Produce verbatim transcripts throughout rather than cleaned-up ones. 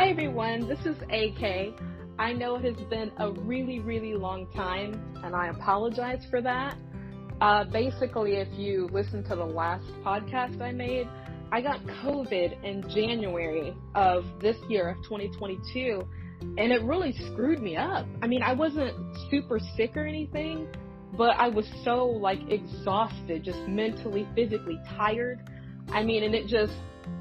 Hi everyone, this is A K. I know it has been a really, really long time, and I apologize for that. Uh, basically, if you listen to the last podcast I made, I got COVID in January of this year, of twenty twenty-two, and it really screwed me up. I mean, I wasn't super sick or anything, but I was so, like, exhausted, just mentally, physically tired. I mean, and it just,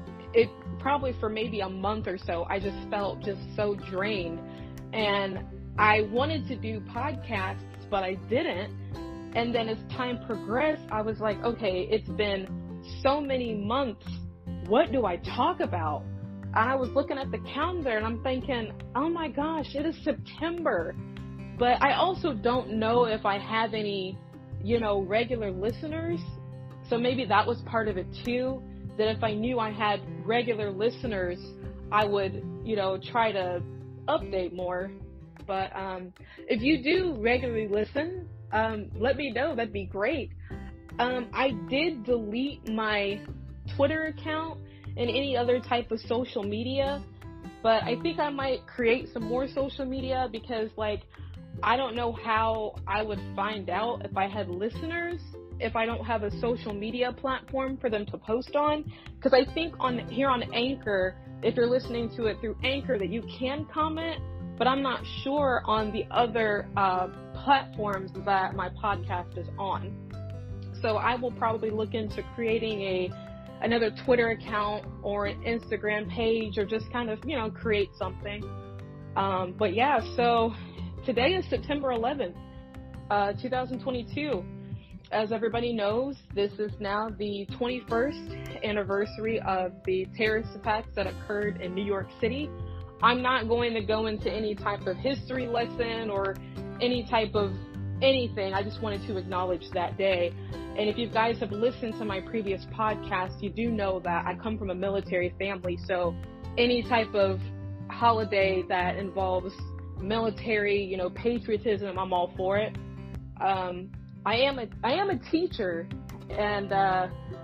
it probably for maybe a month or so, I just felt just so drained. And I wanted to do podcasts, but I didn't. And then as time progressed, I was like, okay, it's been so many months. What do I talk about? And I was looking at the calendar and I'm thinking, oh my gosh, it is September. But I also don't know if I have any, you know, regular listeners. So maybe that was part of it too. That if I knew I had regular listeners, I would, you know, try to update more. But um, if you do regularly listen, um, let me know. That'd be great. Um, I did delete my Twitter account and any other type of social media, but I think I might create some more social media because, like, I don't know how I would find out if I had listeners if I don't have a social media platform for them to post on. Because I think on here on Anchor, if you're listening to it through Anchor, that you can comment, but I'm not sure on the other uh, platforms that my podcast is on. So I will probably look into creating a another Twitter account or an Instagram page, or just kind of, you know, create something. Um, but yeah, so today is September eleventh, uh, twenty twenty-two. As everybody knows, this is now the twenty-first anniversary of the terrorist attacks that occurred in New York City. I'm not going to go into any type of history lesson or any type of anything. I just wanted to acknowledge that day. And if you guys have listened to my previous podcast, you do know that I come from a military family. So any type of holiday that involves military, you know, patriotism, I'm all for it. Um, I am a I am a teacher, and uh,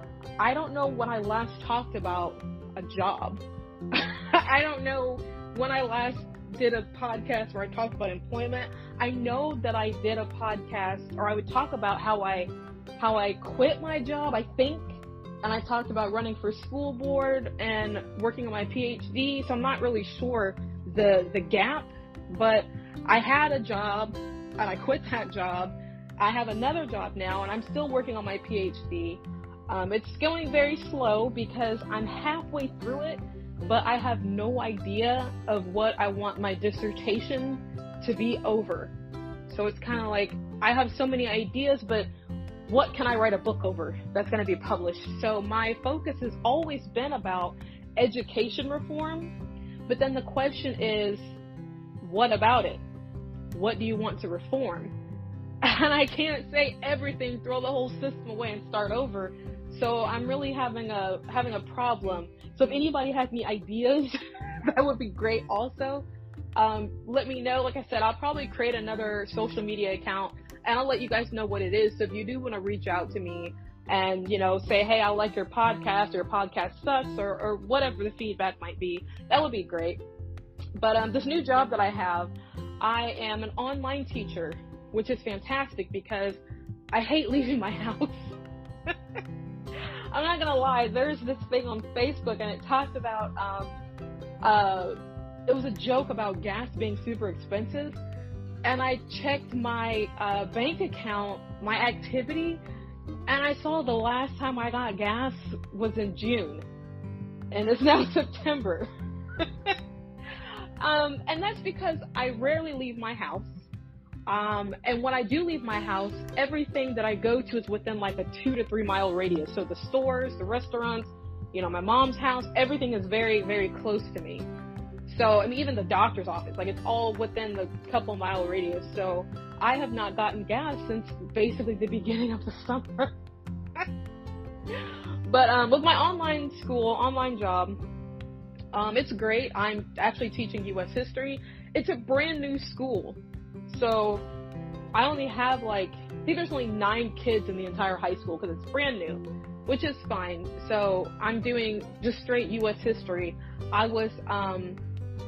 I don't know when I last talked about a job. I don't know when I last did a podcast where I talked about employment. I know that I did a podcast, or I would talk about how I how I quit my job, I think, and I talked about running for school board and working on my P H D. So I'm not really sure the the gap, but I had a job and I quit that job. I have another job now, and I'm still working on my P H D. Um, it's going very slow because I'm halfway through it, but I have no idea of what I want my dissertation to be over. So it's kind of like, I have so many ideas, but what can I write a book over that's going to be published? So my focus has always been about education reform, but then the question is, what about it? What do you want to reform? And I can't say everything, throw the whole system away and start over. So I'm really having a having a problem. So if anybody has any ideas, that would be great also. Um, let me know. Like I said, I'll probably create another social media account, and I'll let you guys know what it is. So if you do want to reach out to me and, you know, say, hey, I like your podcast, or your podcast sucks, or, or whatever the feedback might be, that would be great. But um, this new job that I have, I am an online teacher, which is fantastic because I hate leaving my house. I'm not gonna lie, there's this thing on Facebook, and it talked about, um, uh, it was a joke about gas being super expensive, and I checked my uh, bank account, my activity, and I saw the last time I got gas was in June, and it's now September. um, and that's because I rarely leave my house. Um, and when I do leave my house, everything that I go to is within like a two to three mile radius. So the stores, the restaurants, you know, my mom's house, everything is very, very close to me. So, I mean, even the doctor's office, like, it's all within the couple mile radius. So I have not gotten gas since basically the beginning of the summer. But um, with my online school, online job, um, it's great. I'm actually teaching U S history. It's a brand new school. So I only have like, I think there's only nine kids in the entire high school because it's brand new, which is fine. So I'm doing just straight U S history. I was um,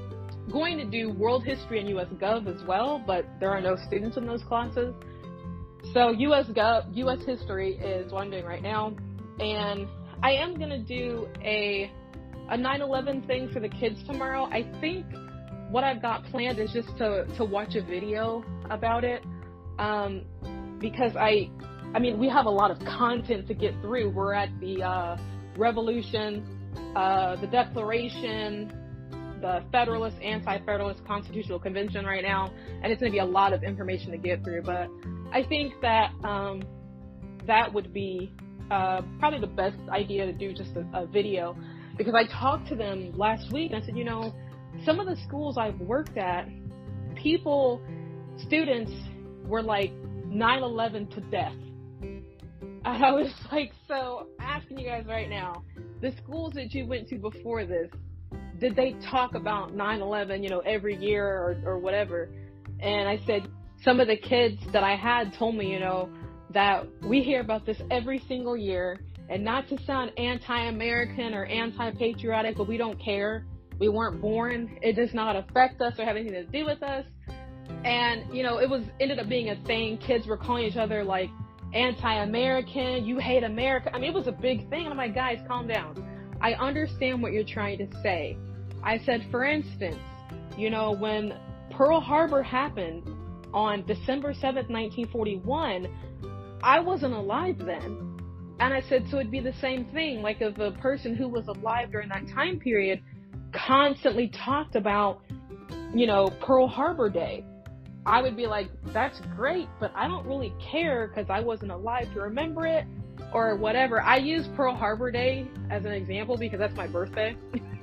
going to do world history and U S Gov as well, but there are no students in those classes. So U S Gov, U S history is what I'm doing right now. And I am going to do a a nine eleven thing for the kids tomorrow. I think what I've got planned is just to, to watch a video about it. Um, because I, I mean, we have a lot of content to get through. We're at the uh, Revolution, uh, the Declaration, the Federalist, Anti-Federalist Constitutional Convention right now, and it's going to be a lot of information to get through. But I think that um, that would be uh, probably the best idea to do, just a, a video, because I talked to them last week and I said, you know, some of the schools I've worked at, people, students were like nine eleven to death. And I was like, so asking you guys right now, the schools that you went to before this, did they talk about nine eleven, you know, every year or, or whatever? And I said, some of the kids that I had told me, you know, that we hear about this every single year, and not to sound anti-American or anti-patriotic, but we don't care. We weren't born. It does not affect us or have anything to do with us. And, you know, it was ended up being a thing. Kids were calling each other like anti-American, you hate America. I mean, it was a big thing. And I'm like, guys, calm down. I understand what you're trying to say. I said, for instance, you know, when Pearl Harbor happened on December seventh, nineteen forty-one, I wasn't alive then. And I said, so it'd be the same thing. Like if a person who was alive during that time period constantly talked about, you know, Pearl Harbor Day, I would be like, that's great, but I don't really care because I wasn't alive to remember it or whatever. I use Pearl Harbor Day as an example because that's my birthday.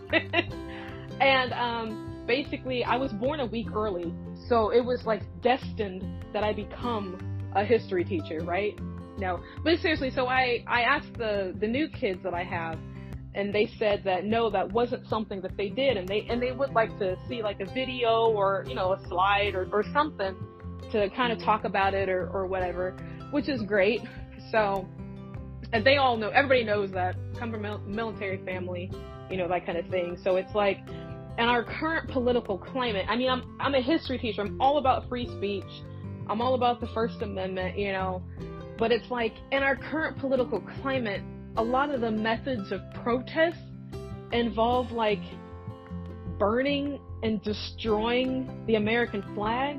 And um, basically, I was born a week early, so it was like destined that I become a history teacher, right? No, but seriously, so I, I asked the, the new kids that I have, and they said that no, that wasn't something that they did, and they and they would like to see like a video or, you know, a slide or, or something to kind of talk about it or, or whatever, which is great. So, and they all know, everybody knows that, come from a military family, you know, that kind of thing. So it's like, in our current political climate, I mean, I'm I'm a history teacher. I'm all about free speech. I'm all about the First Amendment, you know. But it's like, in our current political climate, a lot of the methods of protest involve like burning and destroying the American flag.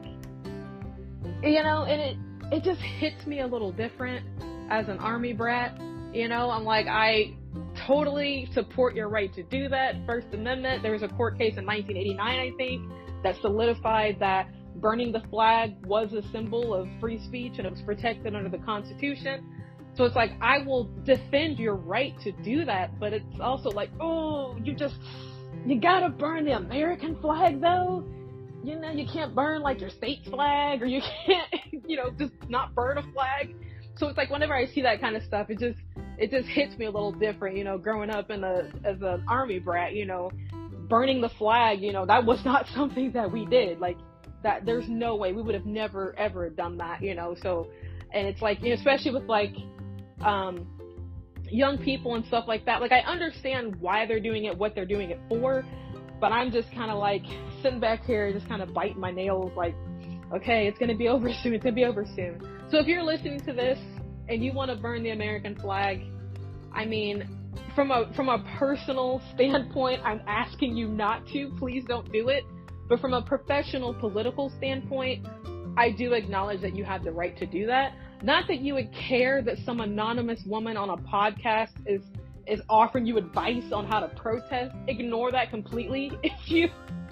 You know, and it, it just hits me a little different as an Army brat. You know, I'm like, I totally support your right to do that. First Amendment, there was a court case in nineteen eighty-nine, I think, that solidified that burning the flag was a symbol of free speech and it was protected under the Constitution. So it's like, I will defend your right to do that, but it's also like, oh, you just, you gotta burn the American flag though? You know, you can't burn like your state's flag, or you can't, you know, just not burn a flag. So it's like, whenever I see that kind of stuff, it just, it just hits me a little different, you know, growing up in a, as an Army brat, you know, burning the flag, you know, that was not something that we did. Like, that there's no way we would have never ever done that, you know. So, and it's like, you know, especially with like um young people and stuff like that, like I understand why they're doing it, what they're doing it for, but I'm just kind of like sitting back here just kind of biting my nails like, okay, it's gonna be over soon, it's gonna be over soon. So if you're listening to this and you want to burn the American flag, I mean, from a from a personal standpoint, I'm asking you not to. Please don't do it. But from a professional political standpoint, I do acknowledge that you have the right to do that. Not that you would care that some anonymous woman on a podcast is is offering you advice on how to protest. Ignore that completely if you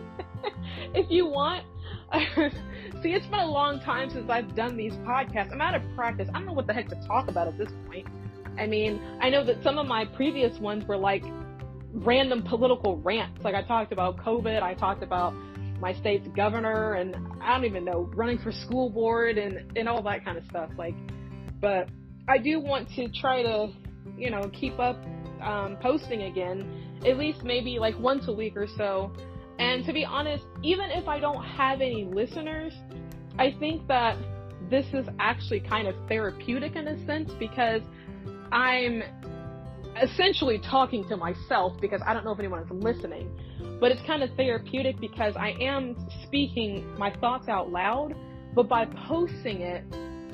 if you want. See, it's been a long time since I've done these podcasts. I'm out of practice. I don't know what the heck to talk about at this point. I mean, I know that some of my previous ones were like random political rants. Like I talked about COVID, I talked about my state's governor, and I don't even know, running for school board and, and all that kind of stuff. Like, but I do want to try to, you know, keep up um, posting again, at least maybe like once a week or so. And to be honest, even if I don't have any listeners, I think that this is actually kind of therapeutic in a sense, because I'm, essentially talking to myself because I don't know if anyone is listening, but it's kind of therapeutic because I am speaking my thoughts out loud, but by posting it,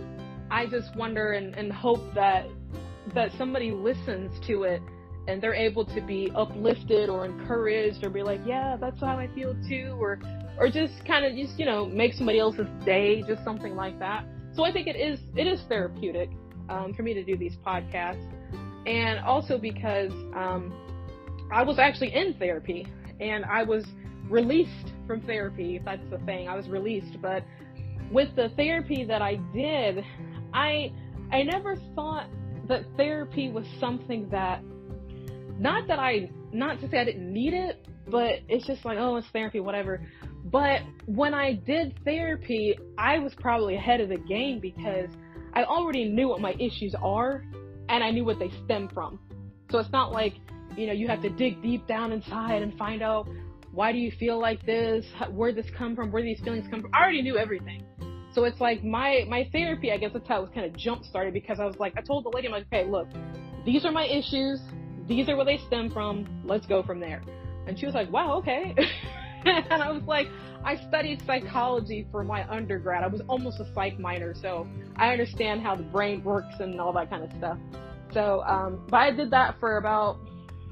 I just wonder and, and hope that that somebody listens to it and they're able to be uplifted or encouraged or be like, yeah, that's how I feel too, or or just kind of just, you know, make somebody else's day, just something like that. So I think it is it is therapeutic um, for me to do these podcasts. And also because um, I was actually in therapy and I was released from therapy, if that's the thing. I was released. But with the therapy that I did, I I never thought that therapy was something that, not that I, not to say I didn't need it, but it's just like, oh, it's therapy, whatever. But when I did therapy, I was probably ahead of the game because I already knew what my issues are and I knew what they stem from. So it's not like, you know, you have to dig deep down inside and find out, why do you feel like this? Where did this come from? Where do these feelings come from? I already knew everything. So it's like my, my therapy, I guess that's how it was kind of jump started, because I was like, I told the lady, I'm like, okay, look, these are my issues. These are where they stem from. Let's go from there. And she was like, wow, okay. And I was like, I studied psychology for my undergrad. I was almost a psych minor, so I understand how the brain works and all that kind of stuff. So, um, but I did that for about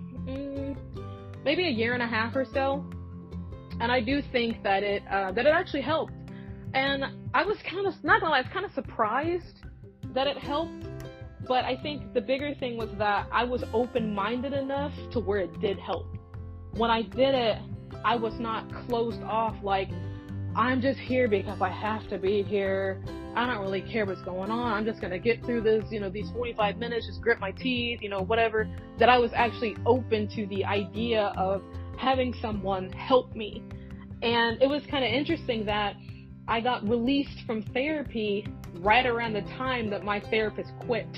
mm, maybe a year and a half or so. And I do think that it, uh, that it actually helped. And I was kind of, not gonna lie, I was kind of surprised that it helped. But I think the bigger thing was that I was open-minded enough to where it did help. When I did it, I was not closed off like, I'm just here because I have to be here. I don't really care what's going on. I'm just going to get through this, you know, these forty-five minutes, just grit my teeth, you know, whatever. That I was actually open to the idea of having someone help me. And it was kind of interesting that I got released from therapy right around the time that my therapist quit.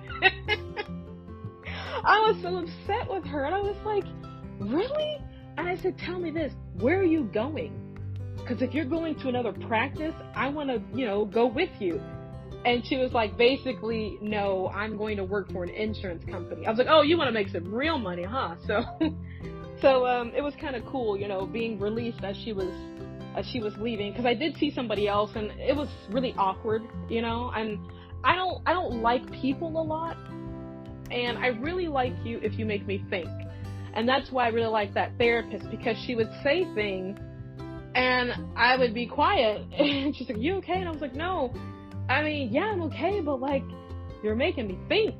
I was so upset with her, and I was like, really? And I said, tell me this, where are you going? Because if you're going to another practice, I want to, you know, go with you. And she was like, basically, no, I'm going to work for an insurance company. I was like, oh, you want to make some real money, huh? So, so um, it was kind of cool, you know, being released as she was as she was leaving, because I did see somebody else, and it was really awkward, you know. And I don't I don't like people a lot, and I really like you if you make me think. And that's why I really like that therapist, because she would say things and I would be quiet and she's like, you okay? And I was like, no, I mean, yeah, I'm okay, but like, you're making me think.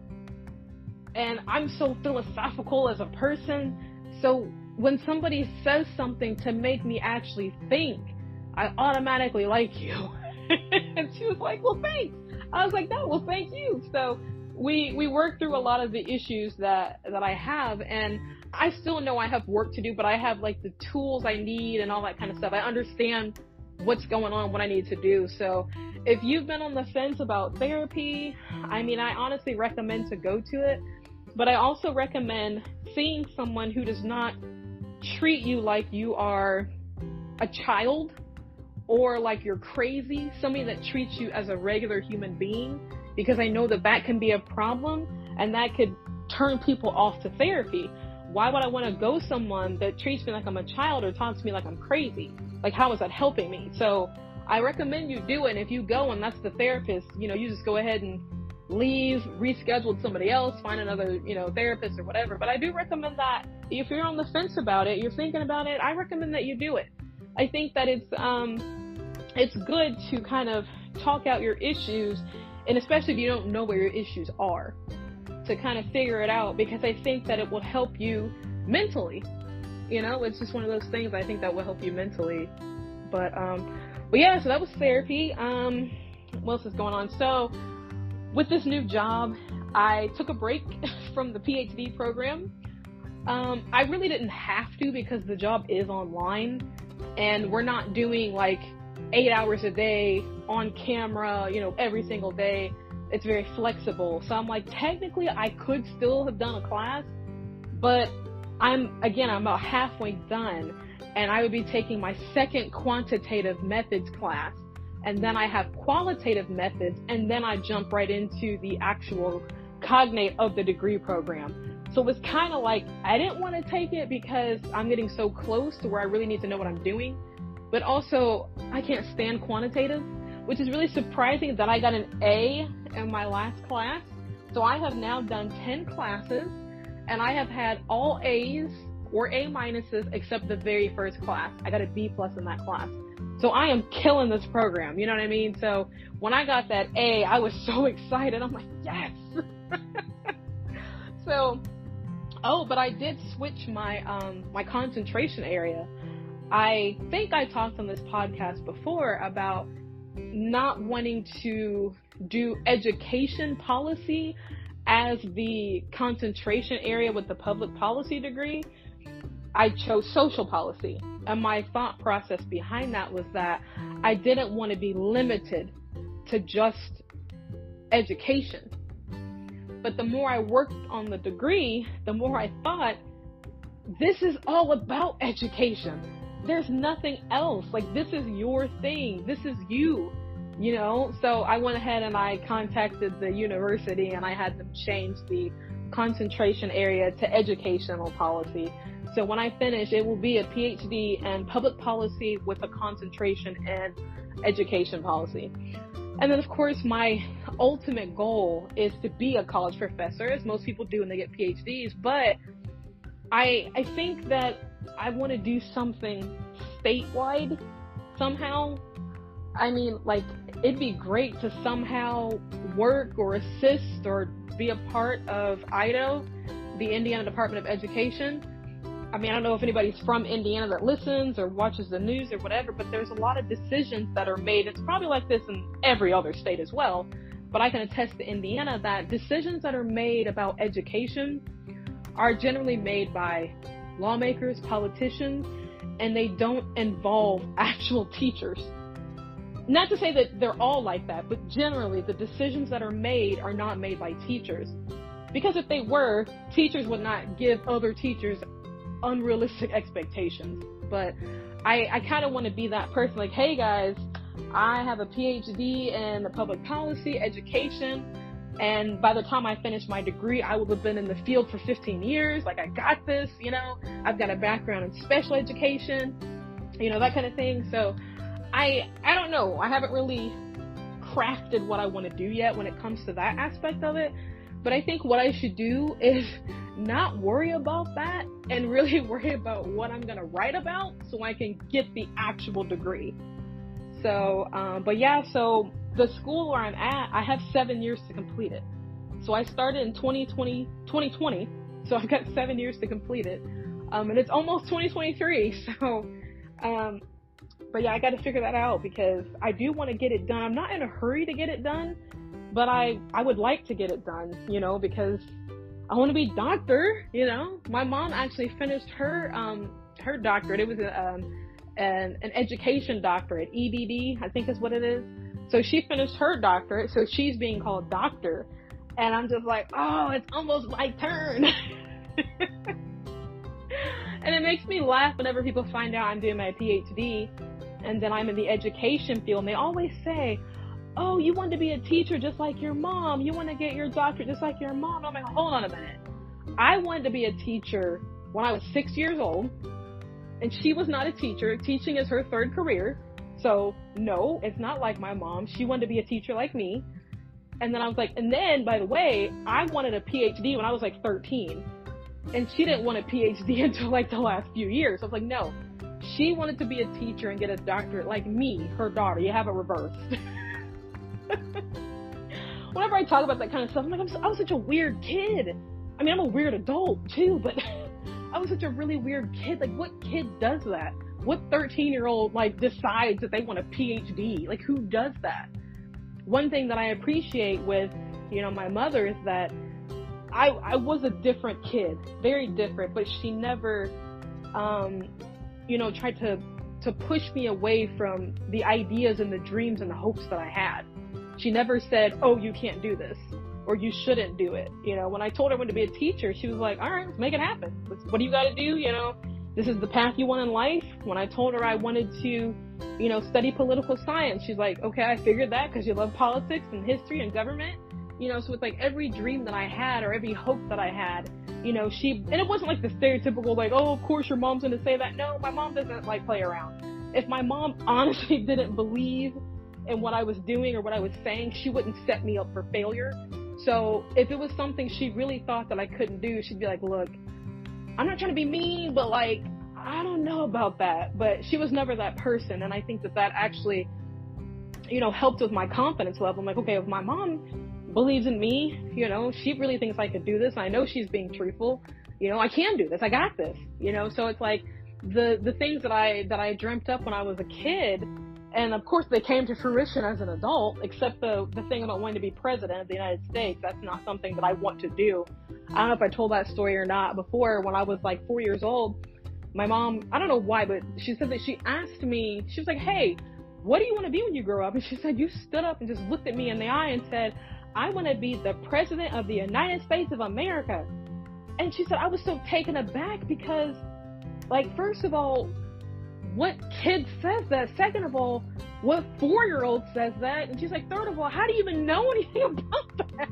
And I'm so philosophical as a person, so when somebody says something to make me actually think, I automatically like you. And she was like, well, thanks. I was like, no, well, thank you. So we we worked through a lot of the issues that that I have, and I still know I have work to do, but I have like the tools I need and all that kind of stuff. I understand what's going on, what I need to do. So if you've been on the fence about therapy, I mean, I honestly recommend to go to it, but I also recommend seeing someone who does not treat you like you are a child or like you're crazy, somebody that treats you as a regular human being, because I know that that can be a problem and that could turn people off to therapy. Why would I want to go someone that treats me like I'm a child or talks to me like I'm crazy? Like, how is that helping me? So I recommend you do it. And if you go and that's the therapist, you know, you just go ahead and leave, reschedule with somebody else, find another, you know, therapist or whatever. But I do recommend that if you're on the fence about it, you're thinking about it, I recommend that you do it. I think that it's, um, it's good to kind of talk out your issues, and especially if you don't know where your issues are, to kind of figure it out, because I think that it will help you mentally. You know, it's just one of those things I think that will help you mentally. But, um, but yeah, so that was therapy. Um, what else is going on? So with this new job, I took a break from the P H D program. Um, I really didn't have to, because the job is online and we're not doing like eight hours a day on camera, you know, every single day. It's very flexible. So I'm like, technically I could still have done a class, but I'm, again, I'm about halfway done, and I would be taking my second quantitative methods class, and then I have qualitative methods, and then I jump right into the actual cognate of the degree program. So it was kind of like, I didn't want to take it because I'm getting so close to where I really need to know what I'm doing. But also, I can't stand quantitative, which is really surprising that I got an A in my last class. So I have now done ten classes, and I have had all A's or A minuses except the very first class. I got a B plus in that class. So I am killing this program, you know what I mean? So when I got that A, I was so excited. I'm like, yes. So, oh, but I did switch my um, my concentration area. I think I talked on this podcast before about not wanting to do education policy as the concentration area with the public policy degree. I chose social policy. And my thought process behind that was that I didn't want to be limited to just education. But the more I worked on the degree, the more I thought, this is all about education. There's nothing else. Like, this is your thing. This is you, you know? So I went ahead and I contacted the university and I had them change the concentration area to educational policy. So when I finish, it will be a P H D in public policy with a concentration in education policy. And then, of course, my ultimate goal is to be a college professor, as most people do when they get P H Ds. But I I think that I want to do something statewide somehow. I mean, like, it'd be great to somehow work or assist or be a part of I D O, the Indiana Department of Education. I mean, I don't know if anybody's from Indiana that listens or watches the news or whatever, but there's a lot of decisions that are made. It's probably like this in every other state as well, but I can attest to Indiana that decisions that are made about education are generally made by lawmakers, politicians, and they don't involve actual teachers. Not to say that they're all like that, but generally the decisions that are made are not made by teachers. Because if they were, teachers would not give other teachers unrealistic expectations. But I, I kind of want to be that person, like, hey guys, I have a P H D in public policy, education, and by the time I finish my degree, I will have been in the field for fifteen years. Like, I got this, you know, I've got a background in special education, you know, that kind of thing. So I, I don't know. I haven't really crafted what I want to do yet when it comes to that aspect of it. But I think what I should do is not worry about that and really worry about what I'm going to write about so I can get the actual degree. So, um, but yeah, so the school where I'm at, I have seven years to complete it. So I started in twenty twenty, twenty twenty, so I've got seven years to complete it. Um, and it's almost twenty twenty-three, so, um, but yeah, I got to figure that out because I do want to get it done. I'm not in a hurry to get it done, but I, I would like to get it done, you know, because I want to be a doctor, you know. My mom actually finished her, um, her doctorate. It was a, um, an, an education doctorate, E D D, I think is what it is. So she finished her doctorate, so she's being called doctor. And I'm just like, oh, it's almost my turn. And it makes me laugh whenever people find out I'm doing my P H D and then I'm in the education field. And they always say, oh, you want to be a teacher just like your mom. You want to get your doctorate just like your mom. I'm like, hold on a minute. I wanted to be a teacher when I was six years old. And she was not a teacher. Teaching is her third career. So, no, it's not like my mom. She wanted to be a teacher like me. And then I was like, and then, by the way, I wanted a P H D when I was like thirteen. And she didn't want a P H D until like the last few years. I was like, no. She wanted to be a teacher and get a doctorate like me, her daughter. You have it reversed. Whenever I talk about that kind of stuff, I'm like, I'm so, I was such a weird kid. I mean, I'm a weird adult too, but I was such a really weird kid. Like, what kid does that? What thirteen-year-old, like, decides that they want a P H D? Like, who does that? One thing that I appreciate with, you know, my mother is that I, I was a different kid, very different, but she never, um, you know, tried to, to push me away from the ideas and the dreams and the hopes that I had. She never said, oh, you can't do this, or you shouldn't do it. You know, when I told her I wanted to be a teacher, she was like, all right, let's make it happen. Let's, what do you got to do? You know, this is the path you want in life. When I told her I wanted to, you know, study political science, she's like, okay, I figured that because you love politics and history and government. You know, so it's like every dream that I had or every hope that I had, you know, she, and it wasn't like the stereotypical, like, oh, of course your mom's going to say that. No, my mom doesn't like play around. If my mom honestly didn't believe in what I was doing or what I was saying, she wouldn't set me up for failure. So if it was something she really thought that I couldn't do, she'd be like, look, I'm not trying to be mean, but like, I don't know about that. But she was never that person. And I think that that actually, you know, helped with my confidence level. I'm like, okay, if my mom believes in me, you know, she really thinks I could do this. I know she's being truthful. You know, I can do this. I got this, you know? So it's like the, the things that I, that I dreamt up when I was a kid, and of course they came to fruition as an adult, except the, the thing about wanting to be president of the United States. That's not something that I want to do. I don't know if I told that story or not before. When I was like four years old, my mom, I don't know why, but she said that she asked me, she was like, hey, what do you want to be when you grow up? And she said, you stood up and just looked at me in the eye and said, I want to be the president of the United States of America. And she said, I was so taken aback because, like, first of all, what kid says that? Second of all, what four-year-old says that? And she's like, third of all, how do you even know anything about that?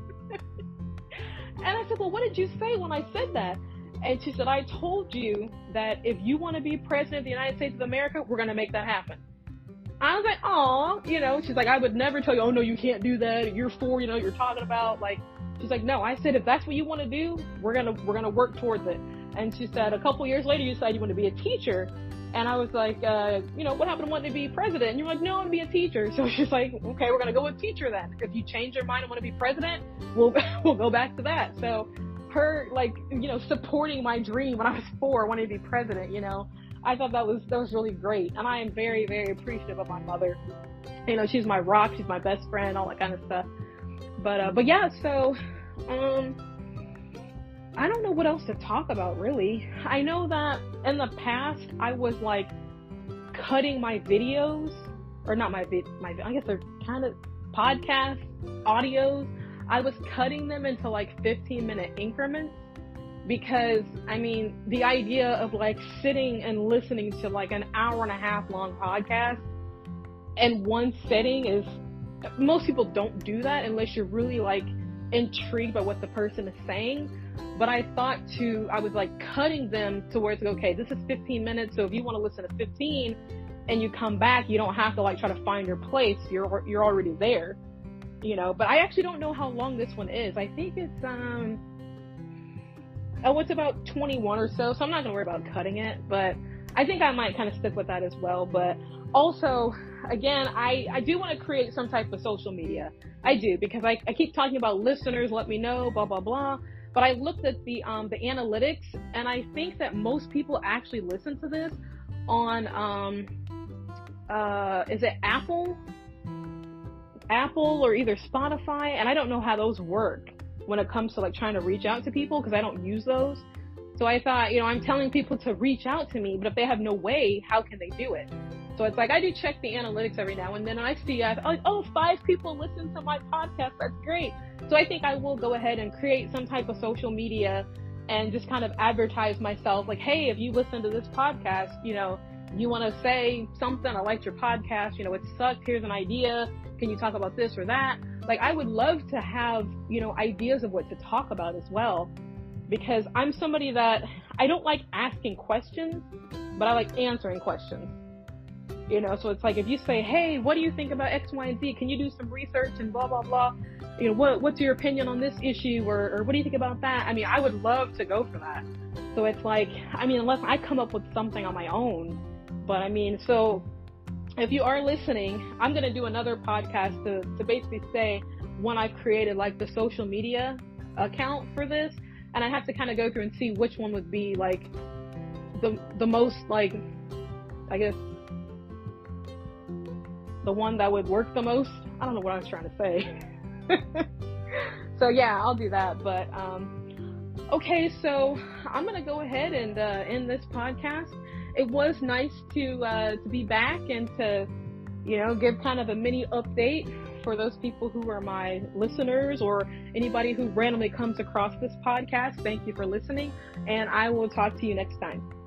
And I said, well, what did you say when I said that? And she said, I told you that if you want to be president of the United States of America, we're going to make that happen. I was like, aw, you know, she's like, I would never tell you, oh no, you can't do that. You're four, you know, you're talking about, like, she's like, no, I said, if that's what you want to do, we're going to, we're going to work towards it. And she said, a couple years later, you decided you want to be a teacher. And I was like, uh, you know, what happened to wanting to be president? And you're like, no, I want to be a teacher. So she's like, okay, we're going to go with teacher then. If you change your mind and want to be president, we'll, we'll go back to that. So her, like, you know, supporting my dream when I was four, wanting to be president, you know, I thought that was, that was really great. And I am very, very appreciative of my mother. You know, she's my rock. She's my best friend, all that kind of stuff. But, uh, but yeah, so, um, I don't know what else to talk about, really. I know that in the past, I was like cutting my videos, or not my vid, my, I guess they're kind of podcast audios. I was cutting them into like fifteen minute increments. Because, I mean, the idea of like sitting and listening to like an hour and a half long podcast in one sitting is, most people don't do that unless you're really like intrigued by what the person is saying. But I thought to, I was like cutting them to where it's like, okay, this is fifteen minutes. So if you want to listen to fifteen and you come back, you don't have to like try to find your place. You're, you're already there, you know, but I actually don't know how long this one is. I think it's, um, Oh, it's about twenty-one or so, so I'm not going to worry about cutting it, but I think I might kind of stick with that as well. But also, again, I, I do want to create some type of social media. I do, because I, I keep talking about listeners, let me know, blah, blah, blah. But I looked at the um, the analytics, and I think that most people actually listen to this on, um, uh, is it Apple? Apple or either Spotify, and I don't know how those work when it comes to like trying to reach out to people, because I don't use those. So I thought, you know, I'm telling people to reach out to me, but if they have no way, how can they do it? So it's like, I do check the analytics every now and then, and I see, I, like, oh, five people listen to my podcast. That's great. So I think I will go ahead and create some type of social media and just kind of advertise myself. Like, hey, if you listen to this podcast, you know, you want to say something, I liked your podcast, you know, it sucked, here's an idea. Can you talk about this or that? Like, I would love to have, you know, ideas of what to talk about as well, because I'm somebody that, I don't like asking questions, but I like answering questions, you know. So it's like, if you say, hey, what do you think about X, Y, and Z? Can you do some research and blah, blah, blah? You know, what, what's your opinion on this issue, or, or what do you think about that? I mean, I would love to go for that. So it's like, I mean, unless I come up with something on my own, but I mean, so if you are listening, I'm going to do another podcast to, to basically say when I've created like the social media account for this, and I have to kind of go through and see which one would be like the, the most, like, I guess, the one that would work the most. I don't know what I was trying to say. So yeah, I'll do that. But, um, okay, so I'm going to go ahead and, uh, end this podcast. It was nice to, uh, to be back and to, you know, give kind of a mini update for those people who are my listeners, or anybody who randomly comes across this podcast. Thank you for listening, and I will talk to you next time.